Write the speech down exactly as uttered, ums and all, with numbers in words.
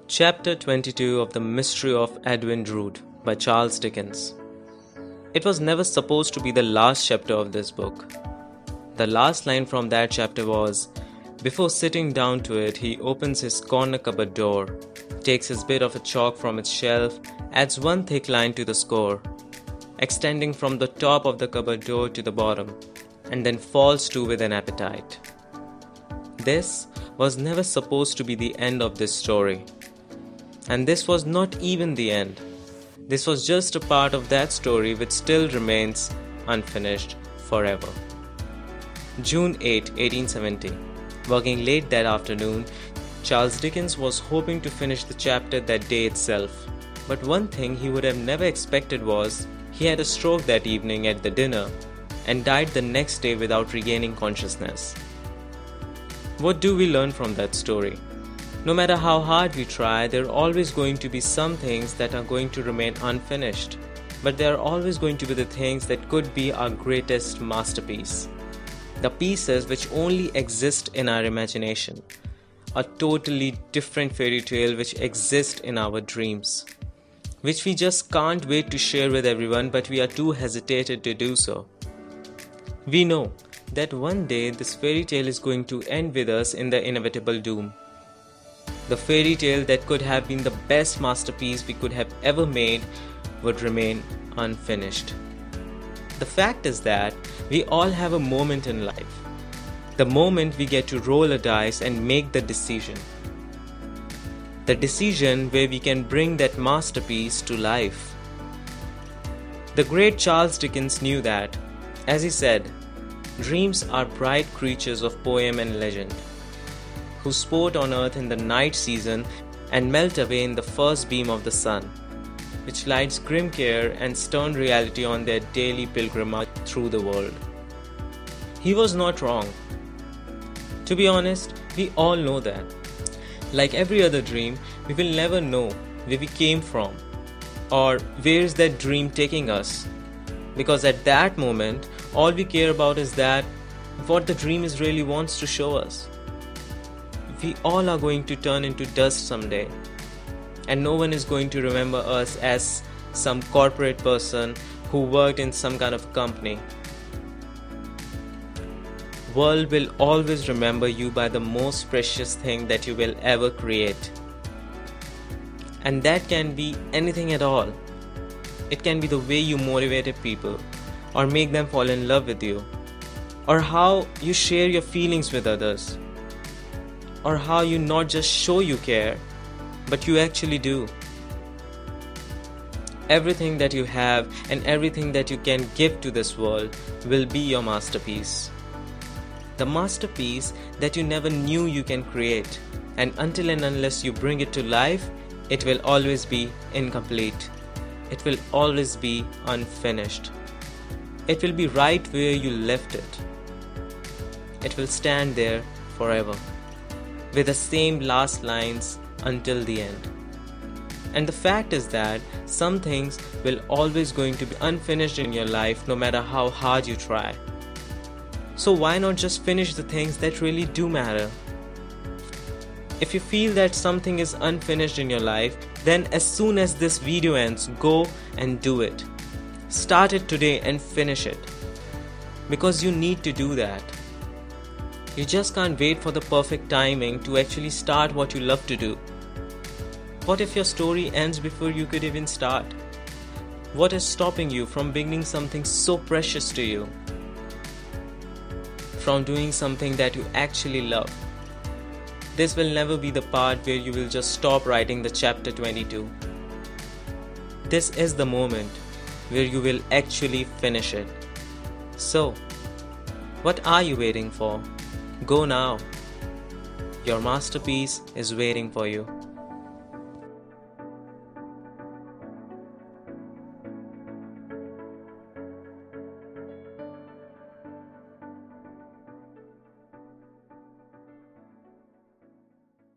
Chapter twenty-two of The Mystery of Edwin Drood by Charles Dickens. It was never supposed to be the last chapter of this book. The last line from that chapter was, before sitting down to it, he opens his corner cupboard door, takes his bit of a chalk from its shelf, adds one thick line to the score, extending from the top of the cupboard door to the bottom, and then falls to with an appetite. This was never supposed to be the end of this story. And this was not even the end. This was just a part of that story which still remains unfinished forever. June eighth, eighteen seventy. Working late that afternoon, Charles Dickens was hoping to finish the chapter that day itself. But one thing he would have never expected was he had a stroke that evening at the dinner and died the next day without regaining consciousness. What do we learn from that story? No matter how hard we try, there are always going to be some things that are going to remain unfinished. But there are always going to be the things that could be our greatest masterpiece. The pieces which only exist in our imagination. A totally different fairy tale which exists in our dreams. Which we just can't wait to share with everyone, but we are too hesitated to do so. We know that one day this fairy tale is going to end with us in the inevitable doom. The fairy tale that could have been the best masterpiece we could have ever made would remain unfinished. The fact is that we all have a moment in life. The moment we get to roll a dice and make the decision. The decision where we can bring that masterpiece to life. The great Charles Dickens knew that. As he said, dreams are bright creatures of poem and legend, who sport on earth in the night season and melt away in the first beam of the sun, which lights grim care and stern reality on their daily pilgrimage through the world. He was not wrong. To be honest, we all know that. Like every other dream, we will never know where we came from or where is that dream taking us, because at that moment, all we care about is that what the dream is really wants to show us. We all are going to turn into dust someday, and no one is going to remember us as some corporate person who worked in some kind of company. World will always remember you by the most precious thing that you will ever create. And that can be anything at all. It can be the way you motivated people, or make them fall in love with you, or how you share your feelings with others, or how you not just show you care, but you actually do. Everything that you have and everything that you can give to this world will be your masterpiece. The masterpiece that you never knew you can create, and until and unless you bring it to life, it will always be incomplete. It will always be unfinished. It will be right where you left it. It will stand there forever, with the same last lines until the end. And the fact is that some things will always going to be unfinished in your life no matter how hard you try. So why not just finish the things that really do matter? If you feel that something is unfinished in your life, then as soon as this video ends, go and do it. Start it today and finish it. Because you need to do that. You just can't wait for the perfect timing to actually start what you love to do. What if your story ends before you could even start? What is stopping you from beginning something so precious to you? From doing something that you actually love? This will never be the part where you will just stop writing the chapter twenty-two. This is the moment where you will actually finish it. So, what are you waiting for? Go now. Your masterpiece is waiting for you.